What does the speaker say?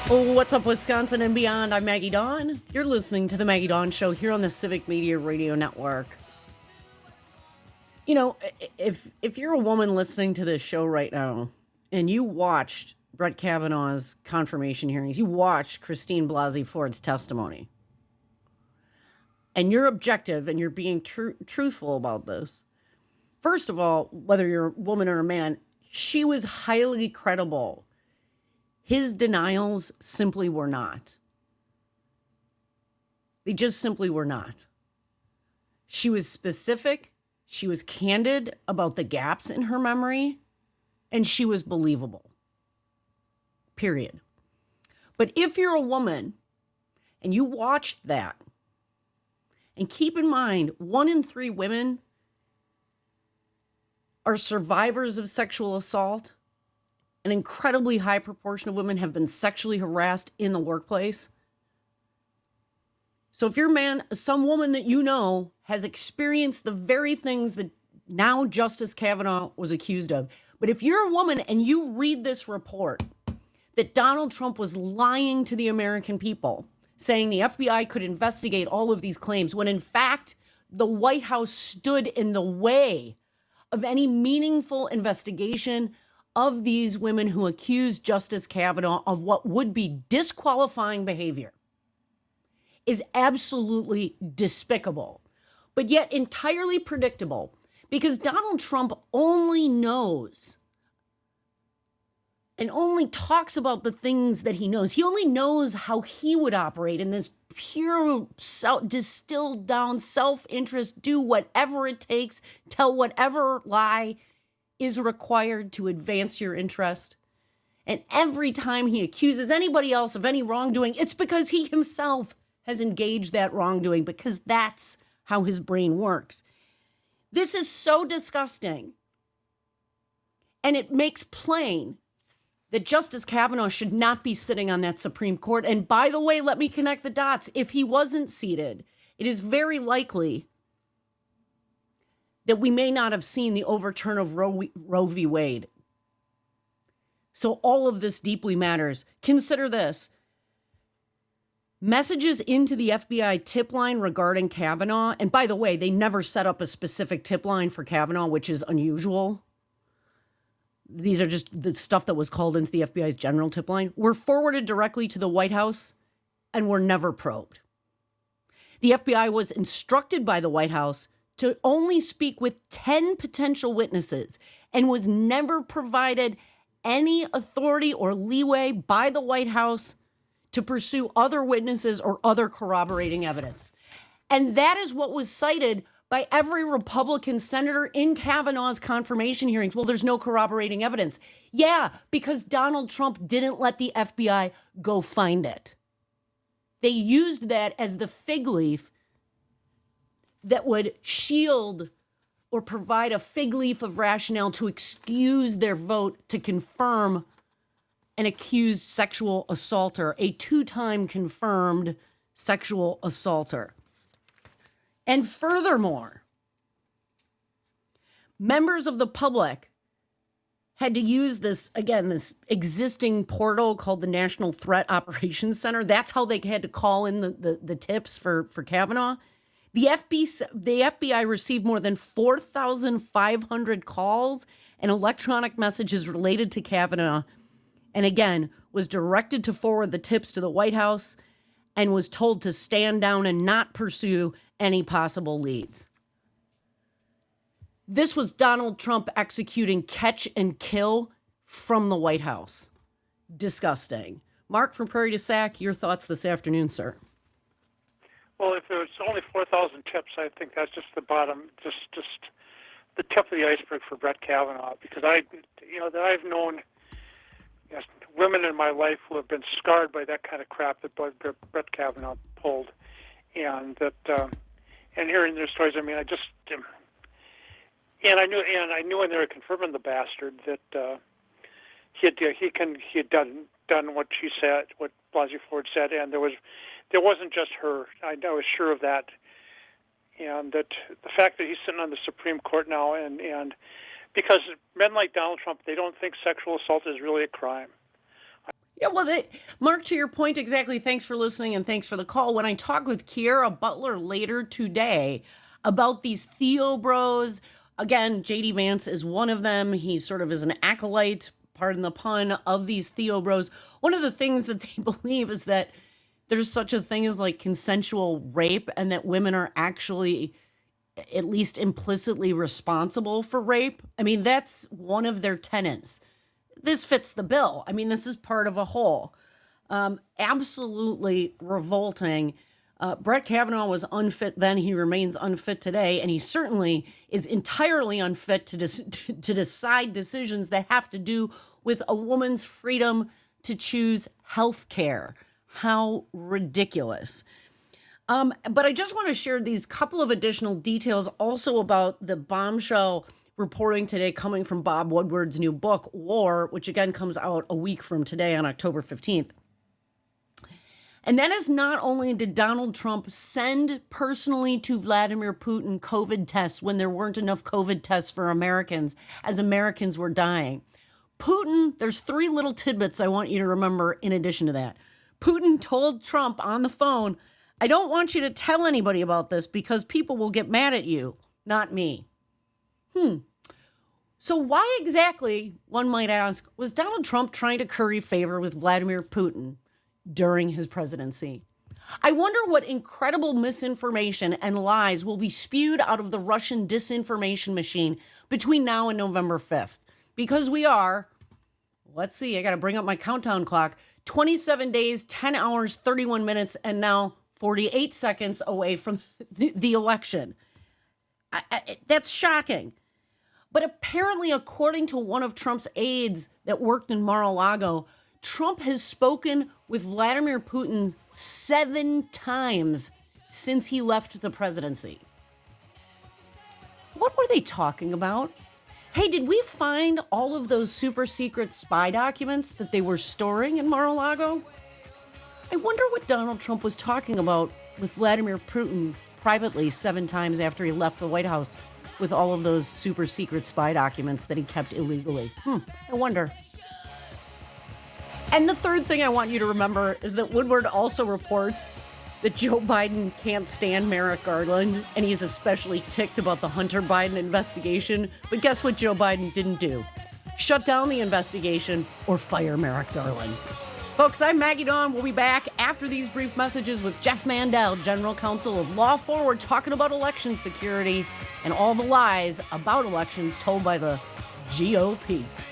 Oh, what's up, Wisconsin and beyond? I'm Maggie Dawn. You're listening to the Maggie Dawn Show here on the Civic Media Radio Network. You know, if you're a woman listening to this show right now and you watched Brett Kavanaugh's confirmation hearings, you watched Christine Blasey Ford's testimony, and you're objective and you're being truthful about this, first of all, whether you're a woman or a man, she was highly credible. His denials simply were not. They just simply were not. She was specific. She was candid about the gaps in her memory, and she was believable. Period. But if you're a woman and you watched that, and keep in mind, 1 in 3 women are survivors of sexual assault. An incredibly high proportion of women have been sexually harassed in the workplace. So if your man, some woman that you know, has experienced the very things that now Justice Kavanaugh was accused of, but if you're a woman and you read this report that Donald Trump was lying to the American people, saying the FBI could investigate all of these claims, when in fact the White House stood in the way of any meaningful investigation of these women who accused Justice Kavanaugh of what would be disqualifying behavior, is absolutely despicable, but yet entirely predictable, because Donald Trump only knows and only talks about the things that he knows. He only knows how he would operate in this pure, distilled down self-interest, do whatever it takes, tell whatever lie is required to advance your interest. And every time he accuses anybody else of any wrongdoing, it's because he himself has engaged that wrongdoing, because that's how his brain works. This is so disgusting. And it makes plain that Justice Kavanaugh should not be sitting on that Supreme Court. And by the way, let me connect the dots. If he wasn't seated, it is very likely that we may not have seen the overturn of Roe v. Wade. So all of this deeply matters. Consider this. Messages into the FBI tip line regarding Kavanaugh, and by the way, they never set up a specific tip line for Kavanaugh, which is unusual. These are just the stuff that was called into the FBI's general tip line, were forwarded directly to the White House and were never probed. The FBI was instructed by the White House to only speak with 10 potential witnesses and was never provided any authority or leeway by the White House to pursue other witnesses or other corroborating evidence. And that is what was cited by every Republican senator in Kavanaugh's confirmation hearings. Well, there's no corroborating evidence. Yeah, because Donald Trump didn't let the FBI go find it. They used that as the fig leaf that would shield or provide a fig leaf of rationale to excuse their vote to confirm an accused sexual assaulter, a 2-time confirmed sexual assaulter. And furthermore, members of the public had to use this existing portal called the National Threat Operations Center. That's how they had to call in the tips for Kavanaugh. The FBI received more than 4,500 calls and electronic messages related to Kavanaugh, and again, was directed to forward the tips to the White House and was told to stand down and not pursue any possible leads. This was Donald Trump executing catch and kill from the White House. Disgusting. Mark from Prairie du Sac, your thoughts this afternoon, sir. Well, if there's only 4,000 tips, I think that's just the bottom, just the tip of the iceberg for Brett Kavanaugh. Because I've known women in my life who have been scarred by that kind of crap that Brett Kavanaugh pulled, and that and hearing their stories, I mean, I knew when they were confirming the bastard that he had done what she said, what Blasey Ford said, and there wasn't just her. I was sure of that, and that the fact that he's sitting on the Supreme Court now, and because men like Donald Trump, they don't think sexual assault is really a crime. Yeah, well, Mark, to your point exactly, thanks for listening and thanks for the call. When I talk with Kiera Butler later today about these Theo bros, again, JD Vance is one of them. He sort of is an acolyte, pardon the pun, of these Theo bros. One of the things that they believe is that there's such a thing as like consensual rape and that women are actually at least implicitly responsible for rape. I mean, that's one of their tenets. This fits the bill. I mean, this is part of a whole. Absolutely revolting. Brett Kavanaugh was unfit then. He remains unfit today. And he certainly is entirely unfit to decide decisions that have to do with a woman's freedom to choose health care. How ridiculous. But I just want to share these couple of additional details also about the bombshell reporting today coming from Bob Woodward's new book, War, which again comes out a week from today on October 15th. And that is not only did Donald Trump send personally to Vladimir Putin COVID tests when there weren't enough COVID tests for Americans, as Americans were dying. Putin, there's three little tidbits I want you to remember in addition to that. Putin told Trump on the phone, I don't want you to tell anybody about this because people will get mad at you, not me. So why exactly, one might ask, was Donald Trump trying to curry favor with Vladimir Putin during his presidency? I wonder what incredible misinformation and lies will be spewed out of the Russian disinformation machine between now and November 5th. Because we are, let's see, I got to bring up my countdown clock, 27 days, 10 hours, 31 minutes, and now 48 seconds away from the election. That's shocking. But apparently, according to one of Trump's aides that worked in Mar-a-Lago, Trump has spoken with Vladimir Putin 7 times since he left the presidency. What were they talking about? Hey, did we find all of those super secret spy documents that they were storing in Mar-a-Lago? I wonder what Donald Trump was talking about with Vladimir Putin privately 7 times after he left the White House with all of those super secret spy documents that he kept illegally. I wonder. And the third thing I want you to remember is that Woodward also reports that Joe Biden can't stand Merrick Garland, and he's especially ticked about the Hunter Biden investigation. But guess what Joe Biden didn't do? Shut down the investigation or fire Merrick Garland. Folks, I'm Maggie Dawn. We'll be back after these brief messages with Jeff Mandel, General Counsel of Law Forward, talking about election security and all the lies about elections told by the GOP.